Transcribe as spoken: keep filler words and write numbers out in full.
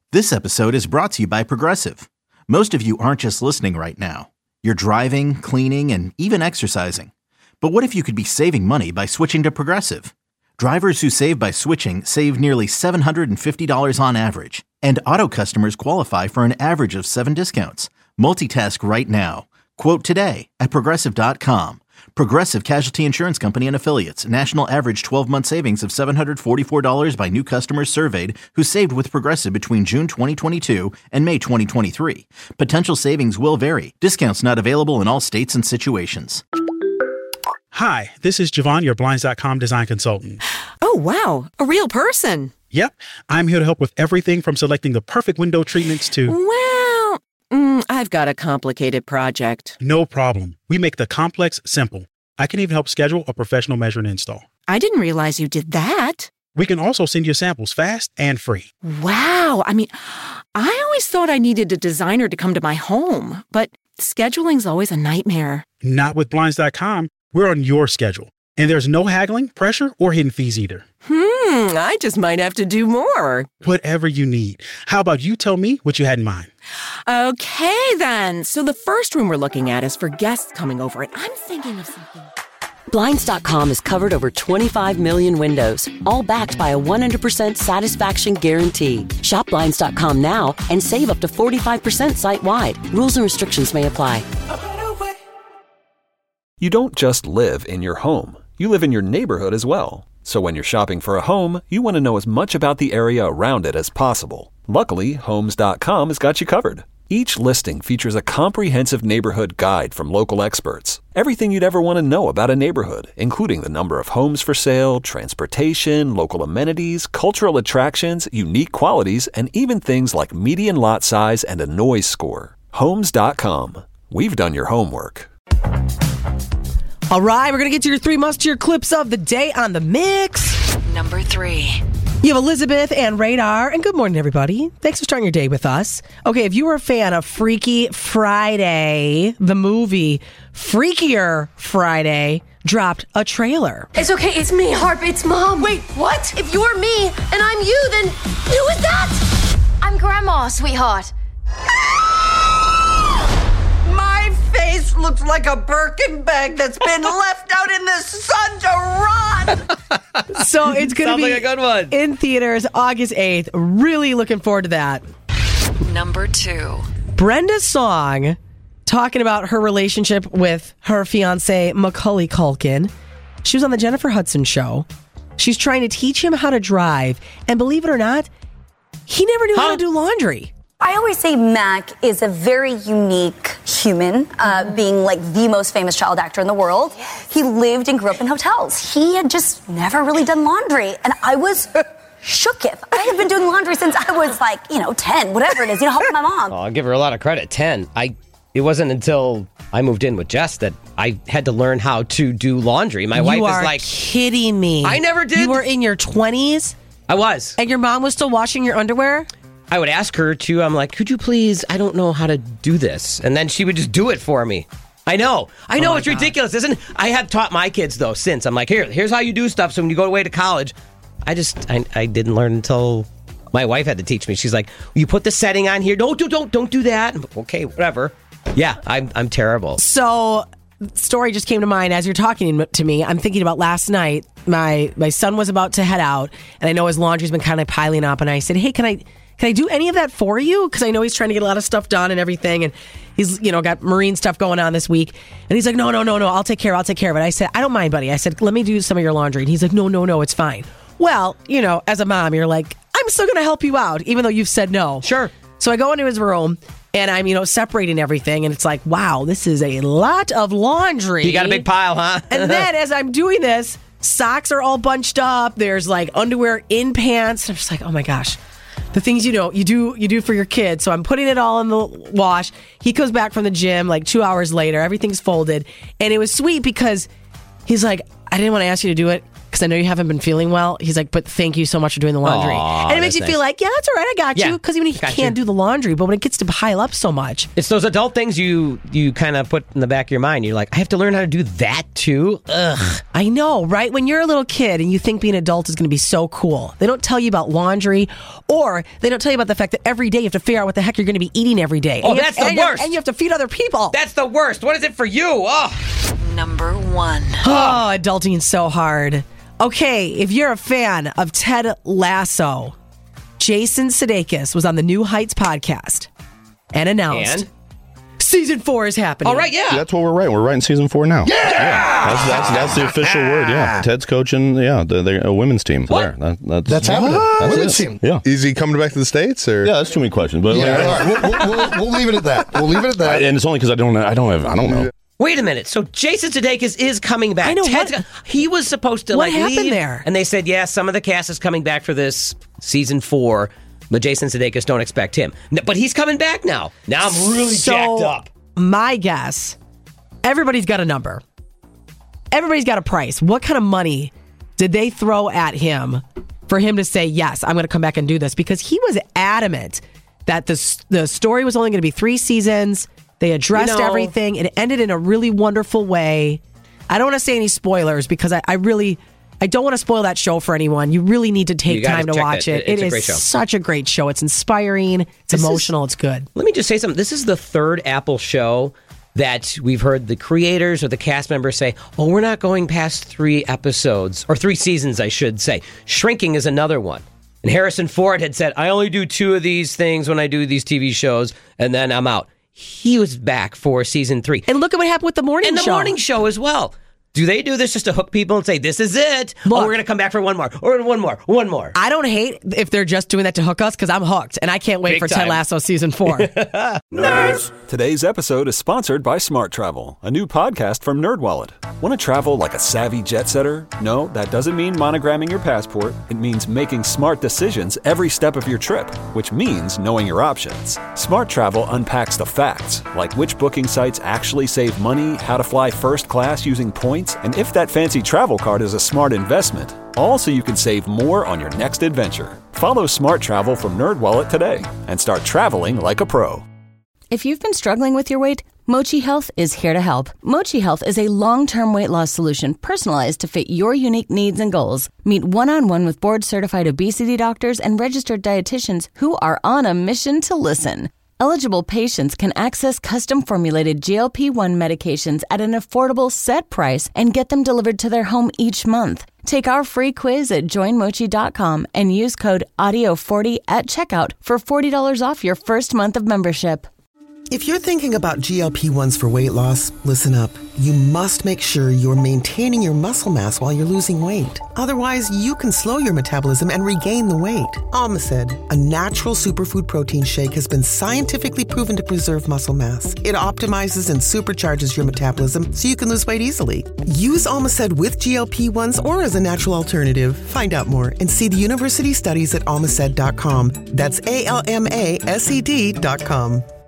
This episode is brought to you by Progressive. Most of you aren't just listening right now. You're driving, cleaning, and even exercising. But what if you could be saving money by switching to Progressive? Drivers who save by switching save nearly seven hundred fifty dollars on average. And auto customers qualify for an average of seven discounts. Multitask right now. Quote today at Progressive dot com. Progressive Casualty Insurance Company and Affiliates. National average twelve-month savings of seven hundred forty-four dollars by new customers surveyed who saved with Progressive between June twenty twenty-two and May twenty twenty-three. Potential savings will vary. Discounts not available in all states and situations. Hi, this is Javon, your Blinds dot com design consultant. Oh, wow. A real person. Yep. I'm here to help with everything from selecting the perfect window treatments to... Well, mm, I've got a complicated project. No problem. We make the complex simple. I can even help schedule a professional measure and install. I didn't realize you did that. We can also send you samples fast and free. Wow. I mean, I always thought I needed a designer to come to my home, but scheduling's always a nightmare. Not with Blinds dot com. We're on your schedule. And there's no haggling, pressure, or hidden fees either. Hmm, I just might have to do more. Whatever you need. How about you tell me what you had in mind? Okay, then. So the first room we're looking at is for guests coming over, and I'm thinking of something. Blinds dot com has covered over twenty-five million windows, all backed by a one hundred percent satisfaction guarantee. Shop Blinds dot com now and save up to forty-five percent site-wide. Rules and restrictions may apply. You don't just live in your home. You live in your neighborhood as well. So when you're shopping for a home, you want to know as much about the area around it as possible. Luckily, Homes dot com has got you covered. Each listing features a comprehensive neighborhood guide from local experts. Everything you'd ever want to know about a neighborhood, including the number of homes for sale, transportation, local amenities, cultural attractions, unique qualities, and even things like median lot size and a noise score. Homes dot com. We've done your homework. All right, we're going to get to your three must-hear clips of the day on The Mix. Number three. You have Elizabeth and Radar, and good morning, everybody. Thanks for starting your day with us. Okay, if you were a fan of Freaky Friday, the movie, Freakier Friday dropped a trailer. It's okay, it's me, Harp, it's Mom. Wait, what? If you're me and I'm you, then who is that? I'm Grandma, sweetheart. My face looks like a Birkin bag that's been left out in the sun to rot. So it's going to be like a good one. In theaters August eighth. Really looking forward to that. Number two. Brenda Song talking about her relationship with her fiancé, Macaulay Culkin. She was on the Jennifer Hudson show. She's trying to teach him how to drive. And believe it or not, he never knew huh? how to do laundry. I always say Mac is a very unique human, uh, being like the most famous child actor in the world. Yes. He lived and grew up in hotels. He had just never really done laundry. And I was shooketh. I had been doing laundry since I was like, you know, ten, whatever it is, you know, helping my mom. Oh, I'll give her a lot of credit. ten. I. It wasn't until I moved in with Jess that I had to learn how to do laundry. My you wife are is like... kidding me. I never did. You were in your twenties? I was. And your mom was still washing your underwear? I would ask her to, I'm like, could you please, I don't know how to do this. And then she would just do it for me. I know. I know, oh it's God. ridiculous, isn't it? I have taught my kids, though, since. I'm like, here, here's how you do stuff. So when you go away to college, I just, I, I didn't learn until my wife had to teach me. She's like, you put the setting on here. Don't, don't, don't, don't do that. I'm like, okay, whatever. Yeah, I'm, I'm terrible. So, story just came to mind as you're talking to me. I'm thinking about last night. My, my son was about to head out, and I know his laundry's been kind of piling up. And I said, hey, can I... Can I do any of that for you? Because I know he's trying to get a lot of stuff done and everything. And he's, you know, got marine stuff going on this week. And he's like, no, no, no, no, I'll take care of it. I'll take care of it. I said, I don't mind, buddy. I said, let me do some of your laundry. And he's like, no, no, no, it's fine. Well, you know, as a mom, you're like, I'm still going to help you out, even though you've said no. Sure. So I go into his room and I'm, you know, separating everything. And it's like, wow, this is a lot of laundry. You got a big pile, huh? And then as I'm doing this, socks are all bunched up. There's like underwear in pants. I'm just like, oh my gosh. The things you know you do you do for your kids. So I'm putting it all in the wash. He comes back from the gym like two hours later. Everything's folded. And it was sweet because he's like, I didn't want to ask you to do it because because I know you haven't been feeling well. He's like, but thank you so much for doing the laundry. Aw, and it makes that's you feel nice. like, yeah, that's all right, I got Yeah, you. Because even he got can't you. do the laundry, but when it gets to pile up so much. It's those adult things you you kind of put in the back of your mind. You're like, I have to learn how to do that too? Ugh. I know, right? When you're a little kid and you think being an adult is going to be so cool, they don't tell you about laundry, or they don't tell you about the fact that every day you have to figure out what the heck you're going to be eating every day. Oh, And you that's have, the and you- worst. And you have to feed other people. That's the worst. What is it for you? Oh. Number one. Oh, adulting is so hard. Okay, if you're a fan of Ted Lasso, Jason Sudeikis was on the New Heights podcast and announced And? season four is happening. All right, yeah. That's what we're writing. We're writing season four now. Yeah, yeah. That's, that's that's the official word. Yeah, Ted's coaching. Yeah, the, the a women's team. So there, that, that's That's happening. That's Women's it. team. Yeah, Is he coming back to the States or? yeah. That's too many questions, but Yeah, like, all right. We'll, we'll, we'll, we'll leave it at that. We'll leave it at that. and it's only because I don't. I don't have. I don't know. Wait a minute. So Jason Sudeikis is coming back. I know, Ted's what- go- he was supposed to what like happened leave, there? and they said, yeah, some of the cast is coming back for this season four, but Jason Sudeikis, don't expect him. No, but he's coming back now. Now I'm really So, jacked up. My guess, everybody's got a number. Everybody's got a price. What kind of money did they throw at him for him to say, yes, I'm going to come back and do this? Because he was adamant that the, the story was only going to be three seasons. They addressed You know- everything. It ended in a really wonderful way. I don't want to say any spoilers because I, I really, I don't want to spoil that show for anyone. You really need to You take gotta time to check watch it. it. It's It a is great show. such a great show. It's inspiring. It's This is- emotional. It's good. Let me just say something. This is the third Apple show that we've heard the creators or the cast members say, oh, we're not going past three episodes, or three seasons, I should say. Shrinking is another one. And Harrison Ford had said, I only do two of these things when I do these T V shows, and then I'm out. He was back for season three. And look at what happened with the morning and the show. morning show as well. Do they do this just to hook people and say, this is it? Look. Oh, we're going to come back for one more, or one more, one more. I don't hate if they're just doing that to hook us because I'm hooked and I can't wait Big for time. Ted Lasso season four. Today's episode is sponsored by Smart Travel, a new podcast from NerdWallet. Want to travel like a savvy jet setter? No, that doesn't mean monogramming your passport. It means making smart decisions every step of your trip, which means knowing your options. Smart Travel unpacks the facts, like which booking sites actually save money, how to fly first class using points, and if that fancy travel card is a smart investment. All so you can save more on your next adventure. Follow Smart Travel from NerdWallet today and start traveling like a pro. If you've been struggling with your weight, Mochi Health is here to help. Mochi Health is a long-term weight loss solution personalized to fit your unique needs and goals. Meet one-on-one with board-certified obesity doctors and registered dietitians who are on a mission to listen. Eligible patients can access custom-formulated G L P one medications at an affordable set price and get them delivered to their home each month. Take our free quiz at join mochi dot com and use code audio forty at checkout for forty dollars off your first month of membership. If you're thinking about G L P ones for weight loss, listen up. You must make sure you're maintaining your muscle mass while you're losing weight. Otherwise, you can slow your metabolism and regain the weight. Almacid, a natural superfood protein shake, has been scientifically proven to preserve muscle mass. It optimizes and supercharges your metabolism so you can lose weight easily. Use Almacid with G L P ones or as a natural alternative. Find out more and see the university studies at almacid dot com. That's A L M A S E D dot com.